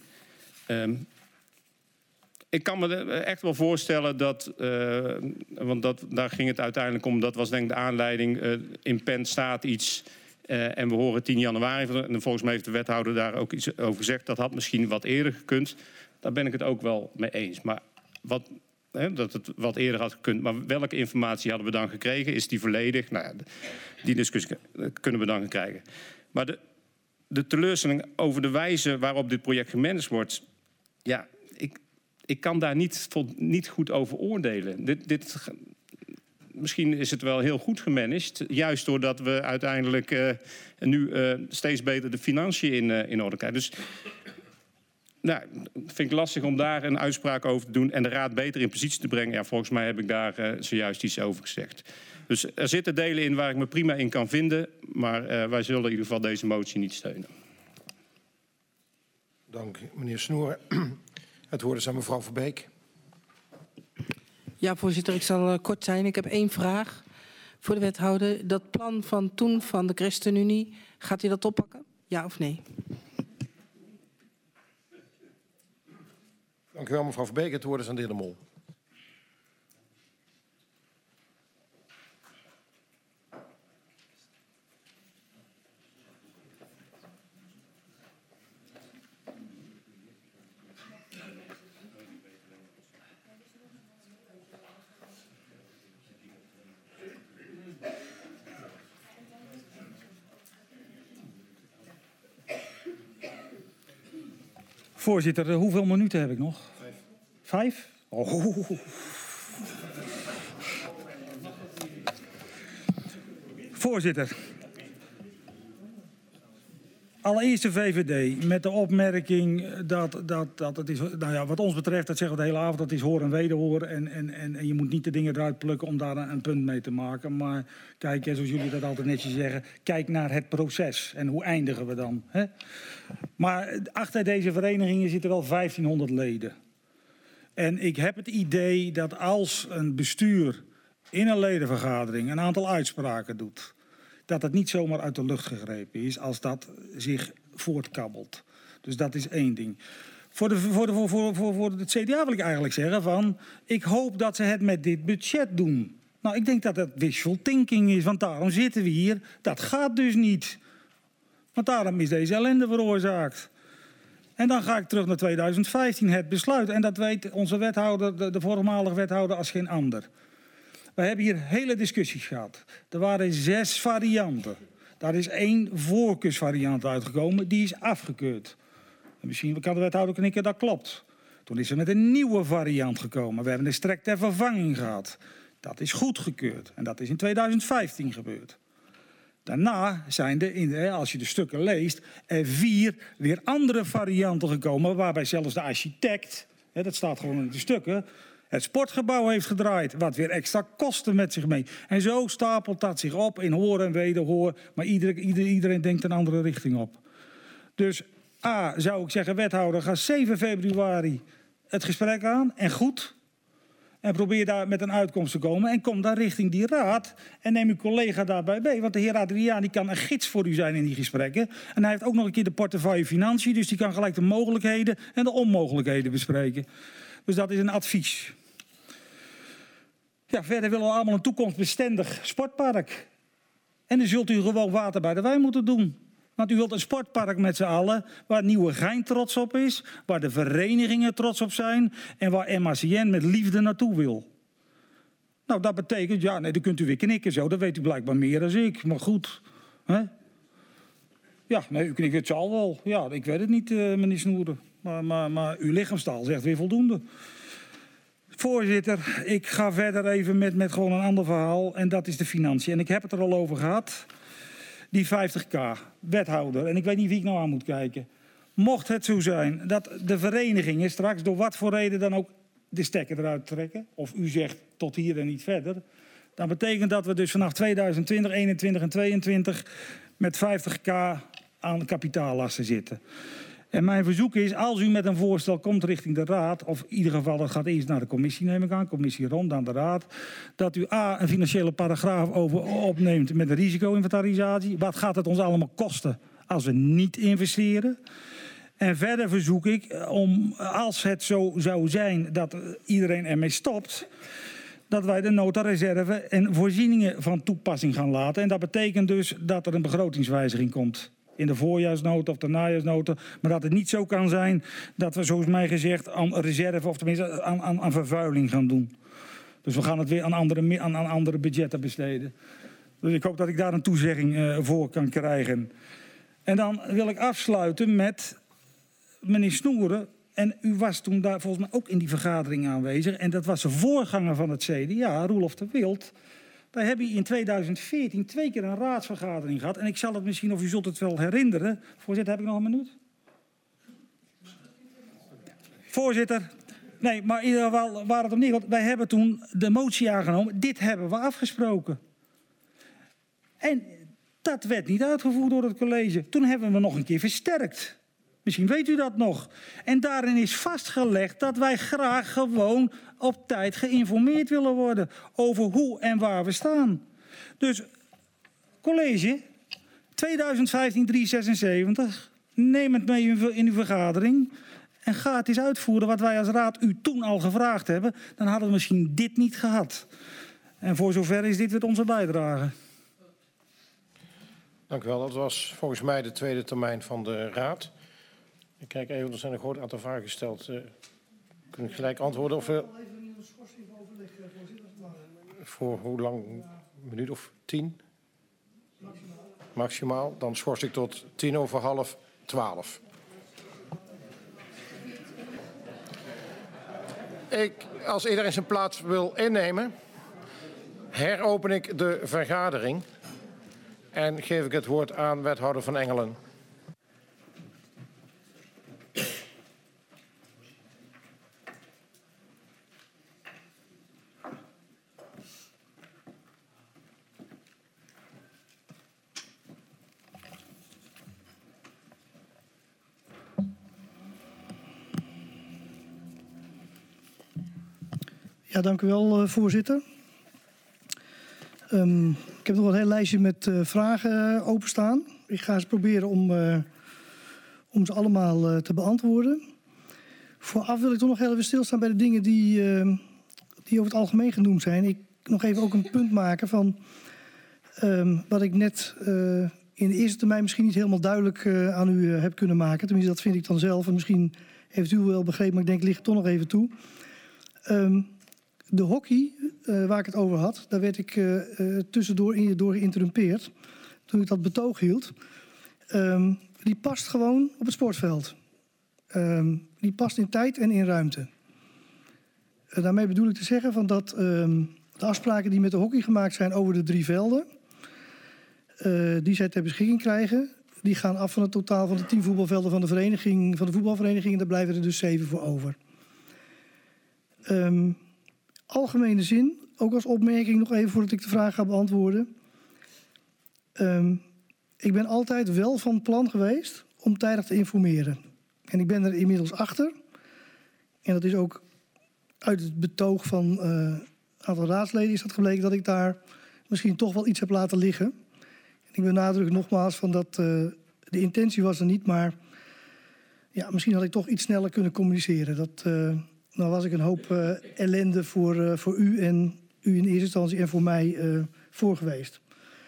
Ik kan me echt wel voorstellen dat, want daar ging het uiteindelijk om, dat was denk ik de aanleiding, in pen staat iets en we horen 10 januari, en volgens mij heeft de wethouder daar ook iets over gezegd, dat had misschien wat eerder gekund. Daar ben ik het ook wel mee eens. Maar dat het wat eerder had gekund, maar welke informatie hadden we dan gekregen? Is die volledig? Nou ja, die discussie kunnen we dan krijgen. Maar de teleurstelling over de wijze waarop dit project gemanaged wordt, ja, ik kan daar niet goed over oordelen. Misschien is het wel heel goed gemanaged. Juist doordat we uiteindelijk nu steeds beter de financiën in orde krijgen. Dus nou, vind ik lastig om daar een uitspraak over te doen en de raad beter in positie te brengen. Ja, volgens mij heb ik daar zojuist iets over gezegd. Dus er zitten delen in waar ik me prima in kan vinden. Maar wij zullen in ieder geval deze motie niet steunen. Dank, meneer Snoeren. Het woord is aan mevrouw Verbeek. Ja, voorzitter, ik zal kort zijn. Ik heb 1 vraag voor de wethouder. Dat plan van toen van de ChristenUnie, gaat u dat oppakken? Ja of nee? Dank u wel, mevrouw Verbeek. Het woord is aan de heer De Mol. Voorzitter, hoeveel minuten heb ik nog? 5? Oh. Voorzitter. Allereerst de VVD met de opmerking dat het is, nou ja, wat ons betreft, dat zeggen we de hele avond, dat is hoor en wederhoor. En je moet niet de dingen eruit plukken om daar een punt mee te maken. Maar kijk, zoals jullie dat altijd netjes zeggen, kijk naar het proces. En hoe eindigen we dan? Hè? Maar achter deze verenigingen zitten wel 1500 leden. En ik heb het idee dat als een bestuur in een ledenvergadering een aantal uitspraken doet, dat het niet zomaar uit de lucht gegrepen is als dat zich voortkabbelt. Dus dat is 1 ding. Voor het CDA wil ik eigenlijk zeggen van... ik hoop dat ze het met dit budget doen. Nou, ik denk dat dat wishful thinking is, want daarom zitten we hier. Dat gaat dus niet. Want daarom is deze ellende veroorzaakt. En dan ga ik terug naar 2015, het besluit. En dat weet onze wethouder, de voormalige wethouder, als geen ander. We hebben hier hele discussies gehad. Er waren 6 varianten. Daar is 1 voorkeursvariant uitgekomen, die is afgekeurd. En misschien kan de wethouder knikken, dat klopt. Toen is er met een nieuwe variant gekomen. We hebben een strek ter vervanging gehad. Dat is goedgekeurd. En dat is in 2015 gebeurd. Daarna zijn er, als je de stukken leest, er 4 weer andere varianten gekomen. Waarbij zelfs de architect, dat staat gewoon in de stukken, het sportgebouw heeft gedraaid. Wat weer extra kosten met zich mee. En zo stapelt dat zich op in hoor en wederhoor. Maar iedereen denkt een andere richting op. Dus A, zou ik zeggen, wethouder, ga 7 februari het gesprek aan. En goed. En probeer daar met een uitkomst te komen. En kom dan richting die raad. En neem uw collega daarbij mee. Want de heer Adriaan die kan een gids voor u zijn in die gesprekken. En hij heeft ook nog een keer de portefeuille financiën. Dus die kan gelijk de mogelijkheden en de onmogelijkheden bespreken. Dus dat is een advies. Ja, verder willen we allemaal een toekomstbestendig sportpark. En dan zult u gewoon water bij de wijn moeten doen. Want u wilt een sportpark met z'n allen, waar Nieuwegein trots op is, waar de verenigingen trots op zijn en waar MACN met liefde naartoe wil. Nou, dat betekent, ja, nee, dan kunt u weer knikken zo, dat weet u blijkbaar meer dan ik, maar goed. Hè? Ja, nee, u knikt het zal wel. Ja, ik weet het niet, meneer Snoeren. Maar uw lichaamstaal zegt weer voldoende. Voorzitter, ik ga verder even met gewoon een ander verhaal en dat is de financiën. En ik heb het er al over gehad. Die 50.000, wethouder, en ik weet niet wie ik nou aan moet kijken. Mocht het zo zijn dat de verenigingen straks door wat voor reden dan ook de stekker eruit trekken, of u zegt tot hier en niet verder, dan betekent dat we dus vanaf 2020, 21 en 22 met 50.000 aan kapitaallasten zitten. En mijn verzoek is, als u met een voorstel komt richting de raad, of in ieder geval dat gaat eerst naar de commissie, neem ik aan, commissie rond aan de raad, dat u A, een financiële paragraaf over opneemt met een risico-inventarisatie. Wat gaat het ons allemaal kosten als we niet investeren? En verder verzoek ik om, als het zo zou zijn dat iedereen ermee stopt, dat wij de nota reserve en voorzieningen van toepassing gaan laten. En dat betekent dus dat er een begrotingswijziging komt. In de voorjaarsnota of de najaarsnota. Maar dat het niet zo kan zijn dat we, zoals mij gezegd, aan reserve of tenminste aan vervuiling gaan doen. Dus we gaan het weer aan andere budgetten besteden. Dus ik hoop dat ik daar een toezegging voor kan krijgen. En dan wil ik afsluiten met meneer Snoeren. En u was toen daar volgens mij ook in die vergadering aanwezig. En dat was de voorganger van het CDA, Roelof de Wild. Wij hebben in 2014 2 keer een raadsvergadering gehad. En ik zal het misschien, of u zult het wel herinneren. Voorzitter, heb ik nog een minuut? Voorzitter. Nee, maar in ieder geval waar het om neerkomt. Wij hebben toen de motie aangenomen. Dit hebben we afgesproken. En dat werd niet uitgevoerd door het college. Toen hebben we nog een keer versterkt. Misschien weet u dat nog. En daarin is vastgelegd dat wij graag gewoon op tijd geïnformeerd willen worden over hoe en waar we staan. Dus college, 2015-376, neem het mee in uw vergadering en ga het eens uitvoeren wat wij als raad u toen al gevraagd hebben. Dan hadden we misschien dit niet gehad. En voor zover is dit weer onze bijdrage. Dank u wel. Dat was volgens mij de tweede termijn van de raad. Ik kijk even, er zijn een groot aantal vragen gesteld. Kunnen we gelijk antwoorden? Of, voor hoe lang? Een minuut of 10? Maximaal. Dan schors ik tot 11:10. Als iedereen zijn plaats wil innemen, heropen ik de vergadering en geef ik het woord aan wethouder Van Engelen. Ja, dank u wel, voorzitter. Ik heb nog een heel lijstje met vragen openstaan. Ik ga eens proberen om ze allemaal te beantwoorden. Vooraf wil ik toch nog heel even stilstaan bij de dingen die over het algemeen genoemd zijn. Ik nog even ook een punt maken van wat ik net in de eerste termijn misschien niet helemaal duidelijk aan u heb kunnen maken. Tenminste, dat vind ik dan zelf. En misschien heeft u wel begrepen, maar ik denk, ligt er toch nog even toe. De hockey, waar ik het over had, daar werd ik tussendoor door geïnterrumpeerd. Toen ik dat betoog hield. Die past gewoon op het sportveld. Die past in tijd en in ruimte. Daarmee bedoel ik te zeggen van dat de afspraken die met de hockey gemaakt zijn over de 3 velden, die zij ter beschikking krijgen, die gaan af van het totaal van de 10 voetbalvelden van de vereniging, van de voetbalvereniging. En daar blijven er dus 7 voor over. Algemene zin, ook als opmerking nog even voordat ik de vraag ga beantwoorden. Ik ben altijd wel van plan geweest om tijdig te informeren. En ik ben er inmiddels achter. En dat is ook uit het betoog van een aantal raadsleden is dat gebleken dat ik daar misschien toch wel iets heb laten liggen. En ik benadruk nogmaals van dat de intentie was er niet, maar ja, misschien had ik toch iets sneller kunnen communiceren. Dan was ik een hoop ellende voor u en u in eerste instantie en voor mij voor geweest.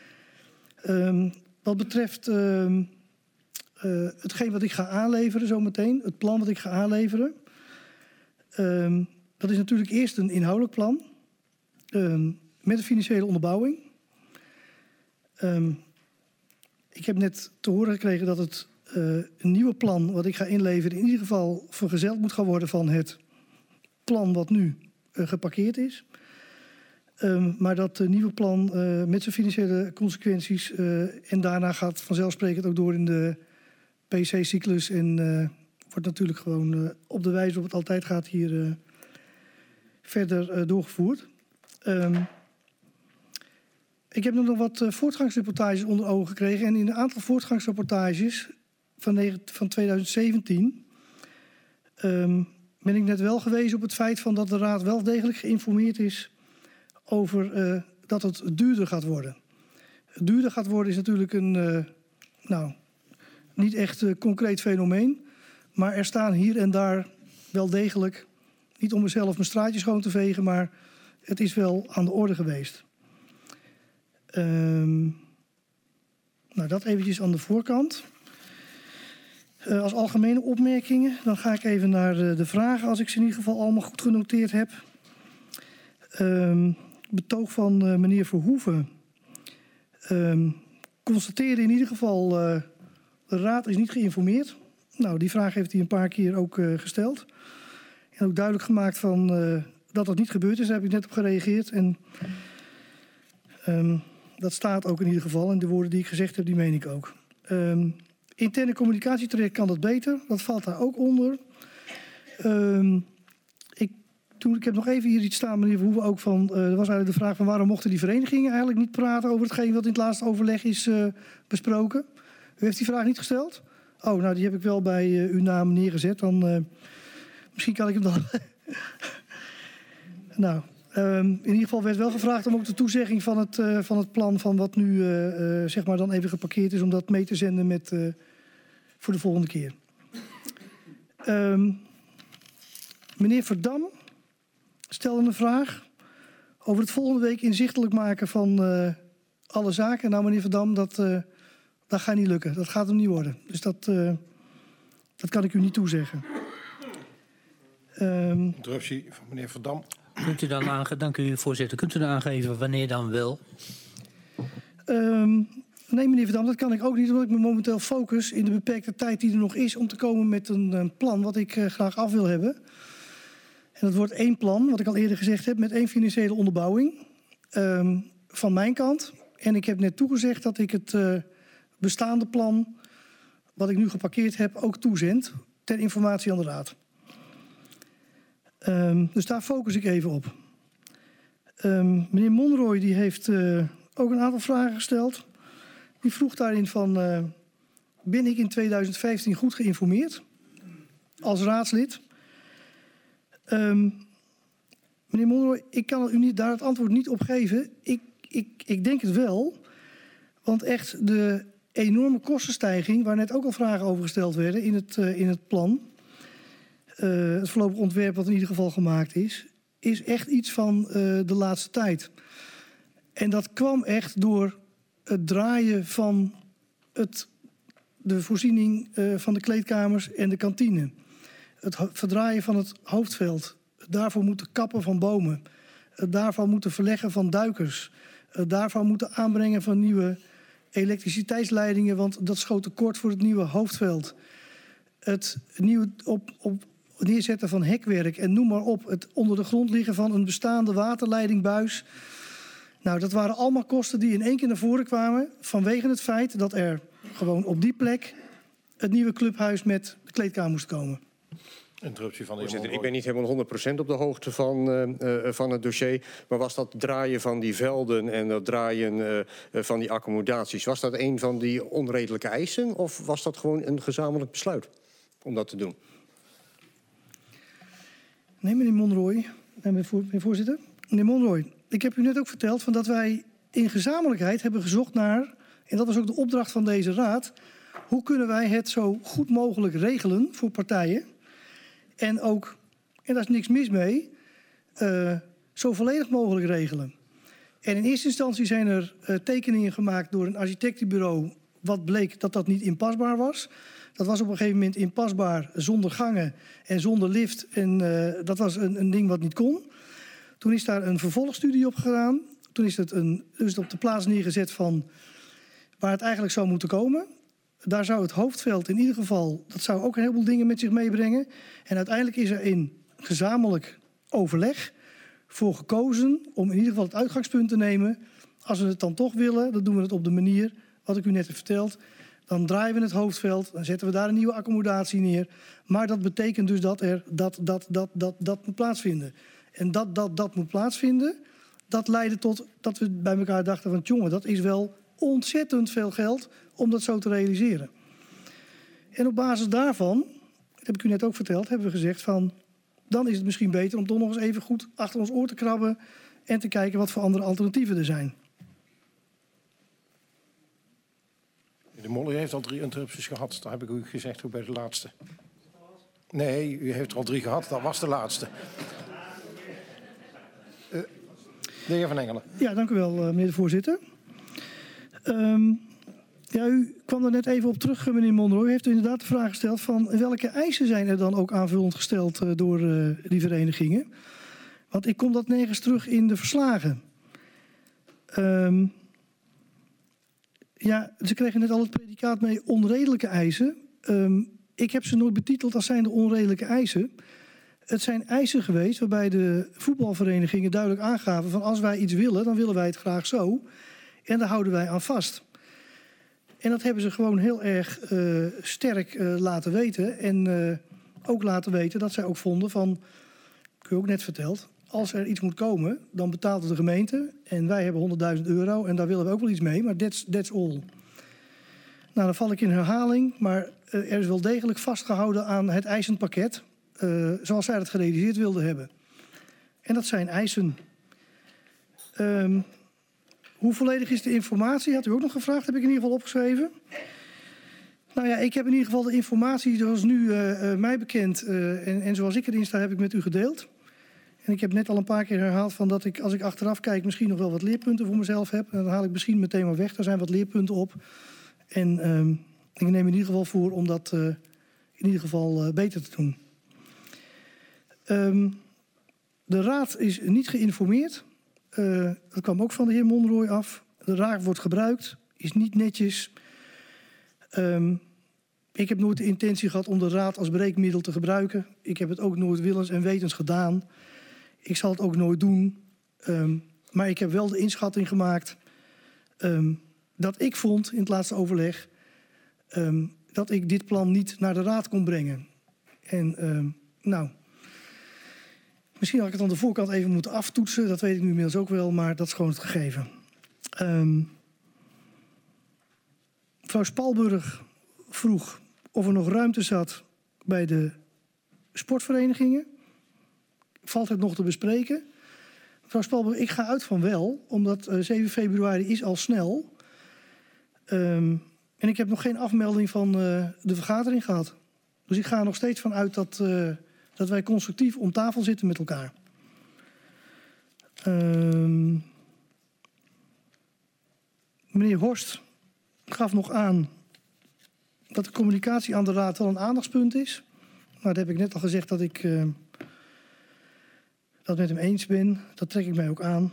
Wat betreft hetgeen wat ik ga aanleveren zometeen, het plan wat ik ga aanleveren, dat is natuurlijk eerst een inhoudelijk plan met een financiële onderbouwing. Ik heb net te horen gekregen dat het een nieuwe plan wat ik ga inleveren in ieder geval vergezeld moet gaan worden van het plan wat nu geparkeerd is. Maar dat nieuwe plan met zijn financiële consequenties en daarna gaat vanzelfsprekend ook door in de PC-cyclus en wordt natuurlijk gewoon op de wijze waarop het altijd gaat hier verder doorgevoerd. Ik heb nog wat voortgangsreportages onder ogen gekregen en in een aantal voortgangsreportages van 2017 ben ik net wel gewezen op het feit van dat de Raad wel degelijk geïnformeerd is over dat het duurder gaat worden. Het duurder gaat worden is natuurlijk een niet echt concreet fenomeen. Maar er staan hier en daar wel degelijk, niet om mezelf mijn straatje schoon te vegen, maar het is wel aan de orde geweest. Dat eventjes aan de voorkant. Als algemene opmerkingen, dan ga ik even naar de vragen, als ik ze in ieder geval allemaal goed genoteerd heb. Betoog van meneer Verhoeven constateerde in ieder geval, de Raad is niet geïnformeerd. Nou, die vraag heeft hij een paar keer ook gesteld. En ook duidelijk gemaakt van, dat dat niet gebeurd is. Daar heb ik net op gereageerd. En dat staat ook in ieder geval. En de woorden die ik gezegd heb, die meen ik ook. Interne communicatietraject kan dat beter. Dat valt daar ook onder. Ik heb nog even hier iets staan, meneer Verhoeven, ook van. Er was eigenlijk de vraag van waarom mochten die verenigingen eigenlijk niet praten over hetgeen wat in het laatste overleg is besproken. U heeft die vraag niet gesteld? Oh, nou die heb ik wel bij uw naam neergezet. Dan misschien kan ik hem dan. Nou, in ieder geval werd wel gevraagd om ook de toezegging van het plan van wat nu zeg maar dan even geparkeerd is, om dat mee te zenden met voor de volgende keer. Meneer Verdam stelde een vraag over het volgende week inzichtelijk maken van alle zaken. Nou, meneer Verdam, dat gaat niet lukken. Dat gaat hem niet worden. Dus dat kan ik u niet toezeggen. Interruptie van meneer Verdam. Kunt u dan dank u, voorzitter. Kunt u dan aangeven wanneer dan wel? Nee, meneer Verdam, dat kan ik ook niet, omdat ik me momenteel focus in de beperkte tijd die er nog is om te komen met een plan wat ik graag af wil hebben. En dat wordt 1 plan, wat ik al eerder gezegd heb, met 1 financiële onderbouwing van mijn kant. En ik heb net toegezegd dat ik het bestaande plan, wat ik nu geparkeerd heb, ook toezend ter informatie aan de Raad. Dus daar focus ik even op. Meneer Monroy die heeft ook een aantal vragen gesteld. Die vroeg daarin van, ben ik in 2015 goed geïnformeerd als raadslid? Meneer Monroy, ik kan u daar het antwoord niet op geven. Ik denk het wel, want echt de enorme kostenstijging, waar net ook al vragen over gesteld werden in het plan, het voorlopig ontwerp wat in ieder geval gemaakt is echt iets van de laatste tijd. En dat kwam echt door het draaien van de voorziening van de kleedkamers en de kantine. Het verdraaien van het hoofdveld. Het daarvoor moeten kappen van bomen. Het daarvan moeten verleggen van duikers. Het daarvan moeten aanbrengen van nieuwe elektriciteitsleidingen, want dat schoot tekort voor het nieuwe hoofdveld. Het nieuwe neerzetten van hekwerk en noem maar op. Het onder de grond liggen van een bestaande waterleidingbuis. Nou, dat waren allemaal kosten die in één keer naar voren kwamen vanwege het feit dat er gewoon op die plek het nieuwe clubhuis met de kleedkamer moest komen. Interruptie van de Voorzitter, ik ben niet helemaal 100% op de hoogte van het dossier. Maar was dat draaien van die velden en dat draaien van die accommodaties, was dat een van die onredelijke eisen? Of was dat gewoon een gezamenlijk besluit om dat te doen? Nee, meneer Monrooy, meneer voorzitter. Meneer Monrooy, ik heb u net ook verteld van dat wij in gezamenlijkheid hebben gezocht naar, en dat was ook de opdracht van deze raad, hoe kunnen wij het zo goed mogelijk regelen voor partijen en ook, en daar is niks mis mee, zo volledig mogelijk regelen. En in eerste instantie zijn er tekeningen gemaakt door een architectenbureau, wat bleek dat dat niet inpasbaar was. Dat was op een gegeven moment inpasbaar zonder gangen en zonder lift. En dat was een ding wat niet kon. Toen is daar een vervolgstudie op gedaan. Toen is het dus op de plaats neergezet van waar het eigenlijk zou moeten komen. Daar zou het hoofdveld in ieder geval, dat zou ook een heleboel dingen met zich meebrengen. En uiteindelijk is er in gezamenlijk overleg voor gekozen om in ieder geval het uitgangspunt te nemen. Als we het dan toch willen, dan doen we het op de manier wat ik u net heb verteld. Dan draaien we het hoofdveld, dan zetten we daar een nieuwe accommodatie neer. Maar dat betekent dus dat er dat moet plaatsvinden. En dat moet plaatsvinden, dat leidde tot dat we bij elkaar dachten van jongen, dat is wel ontzettend veel geld om dat zo te realiseren. En op basis daarvan, dat heb ik u net ook verteld, hebben we gezegd van dan is het misschien beter om toch nog eens even goed achter ons oor te krabben en te kijken wat voor andere alternatieven er zijn. De Moller heeft al 3 interrupties gehad. Dat heb ik u gezegd ook bij de laatste. Nee, u heeft er al 3 gehad. Dat was de laatste. De heer Van Engelen. Ja, dank u wel, meneer de voorzitter. U kwam er net even op terug, meneer Monroy. U heeft u inderdaad de vraag gesteld van welke eisen zijn er dan ook aanvullend gesteld door die verenigingen? Want ik kom dat nergens terug in de verslagen. Ja, ze kregen net al het predicaat mee onredelijke eisen. Ik heb ze nooit betiteld als zijnde onredelijke eisen. Het zijn eisen geweest waarbij de voetbalverenigingen duidelijk aangaven van als wij iets willen, dan willen wij het graag zo. En daar houden wij aan vast. En dat hebben ze gewoon heel erg sterk laten weten. En ook laten weten dat zij ook vonden van, ik heb ook net verteld, als er iets moet komen, dan betaalt de gemeente. En wij hebben €100.000 en daar willen we ook wel iets mee, maar that's all. Nou, dan val ik in herhaling, maar er is wel degelijk vastgehouden aan het eisenpakket, zoals zij het gerealiseerd wilden hebben. En dat zijn eisen. Hoe volledig is de informatie? Had u ook nog gevraagd, heb ik in ieder geval opgeschreven. Nou ja, ik heb in ieder geval de informatie zoals nu mij bekend en zoals ik erin sta, heb ik met u gedeeld. En ik heb net al een paar keer herhaald van dat ik, als ik achteraf kijk, misschien nog wel wat leerpunten voor mezelf heb. En dan haal ik misschien meteen maar weg. Daar zijn wat leerpunten op. En ik neem in ieder geval voor om dat in ieder geval beter te doen. De raad is niet geïnformeerd. Dat kwam ook van de heer Monrooy af. De raad wordt gebruikt, is niet netjes. Ik heb nooit de intentie gehad om de raad als breekmiddel te gebruiken. Ik heb het ook nooit willens en wetens gedaan. Ik zal het ook nooit doen. Maar ik heb wel de inschatting gemaakt dat ik vond in het laatste overleg dat ik dit plan niet naar de raad kon brengen. En nou, misschien had ik het aan de voorkant even moeten aftoetsen. Dat weet ik nu inmiddels ook wel, maar dat is gewoon het gegeven. Mevrouw Spalburg vroeg of er nog ruimte zat bij de sportverenigingen. Valt het nog te bespreken? Mevrouw Spalburg, ik ga uit van wel, omdat 7 februari is al snel. En ik heb nog geen afmelding van de vergadering gehad. Dus ik ga er nog steeds van uit dat Dat wij constructief om tafel zitten met elkaar. Meneer Horst gaf nog aan dat de communicatie aan de Raad wel een aandachtspunt is. Nou, dat heb ik net al gezegd dat ik dat met hem eens ben. Dat trek ik mij ook aan.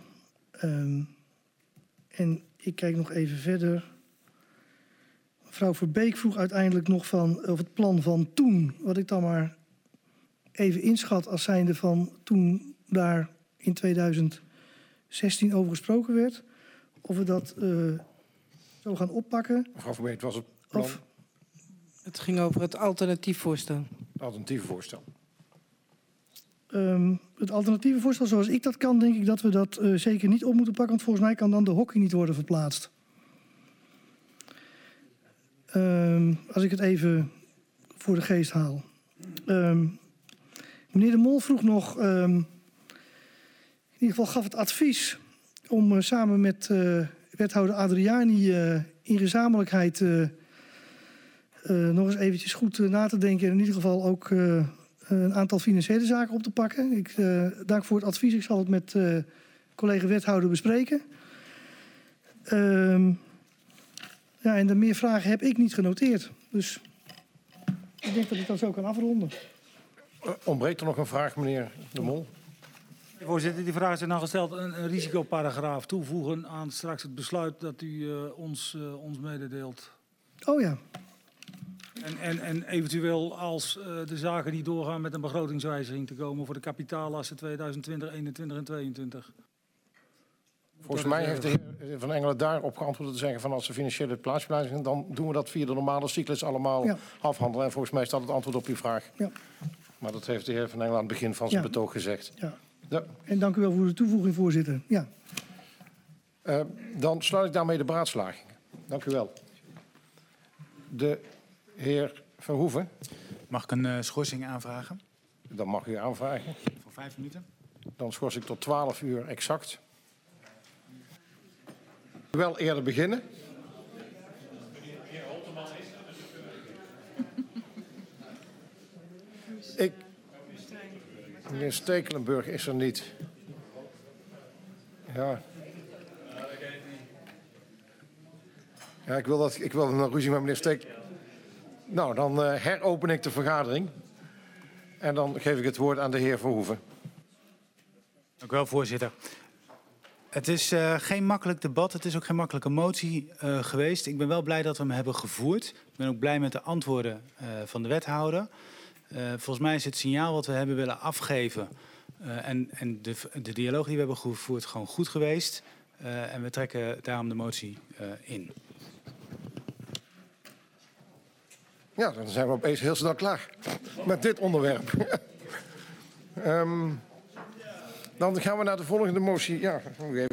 En ik kijk nog even verder. Mevrouw Verbeek vroeg uiteindelijk nog over het plan van toen. Wat ik dan maar even inschat als zijnde van toen daar in 2016 over gesproken werd. Of we dat zo gaan oppakken. Mevrouw Verbeek, was het plan? Of het ging over het alternatief voorstel. Het alternatieve voorstel. Het alternatieve voorstel zoals ik dat kan, denk ik dat we dat zeker niet op moeten pakken. Want volgens mij kan dan de hockey niet worden verplaatst. Als ik het even voor de geest haal. Meneer De Mol vroeg nog, in ieder geval gaf het advies om samen met wethouder Adriani in gezamenlijkheid nog eens eventjes goed na te denken. En in ieder geval ook een aantal financiële zaken op te pakken. Ik dank voor het advies. Ik zal het met collega wethouder bespreken. Ja, en de meer vragen heb ik niet genoteerd. Dus ik denk dat ik dat zo kan afronden. Ontbreekt er nog een vraag, meneer De Mol? Voorzitter, die vraag is dan gesteld. Een risicoparagraaf toevoegen aan straks het besluit dat u ons mededeelt. Oh ja. En eventueel als de zaken die doorgaan met een begrotingswijziging te komen voor de kapitaallasten 2020, 21 en 22. Volgens mij heeft de heer Van Engelen daarop geantwoord te zeggen van als de financiële plaatsbeleiding, dan doen we dat via de normale cyclus allemaal afhandelen. En volgens mij staat het antwoord op uw vraag. Ja. Maar dat heeft de heer Van Engelen aan het begin van zijn betoog gezegd. Ja. Ja. En dank u wel voor de toevoeging, voorzitter. Ja. Dan sluit ik daarmee de beraadslaging. Dank u wel. De heer Verhoeven. Mag ik een schorsing aanvragen? Dan mag u aanvragen. Voor 5 minuten. Dan schors ik tot 12 uur exact. Wel eerder beginnen. Meneer Stekelenburg is er niet. Ja. Ja, ik wil een ruzie met meneer Steek. Nou, dan heropen ik de vergadering. En dan geef ik het woord aan de heer Verhoeven. Dank u wel, voorzitter. Het is geen makkelijk debat, het is ook geen makkelijke motie geweest. Ik ben wel blij dat we hem hebben gevoerd. Ik ben ook blij met de antwoorden van de wethouder. Volgens mij is het signaal wat we hebben willen afgeven en de dialoog die we hebben gevoerd gewoon goed geweest. En we trekken daarom de motie in. Ja, dan zijn we opeens heel snel klaar met dit onderwerp. Dan gaan we naar de volgende motie. Ja, even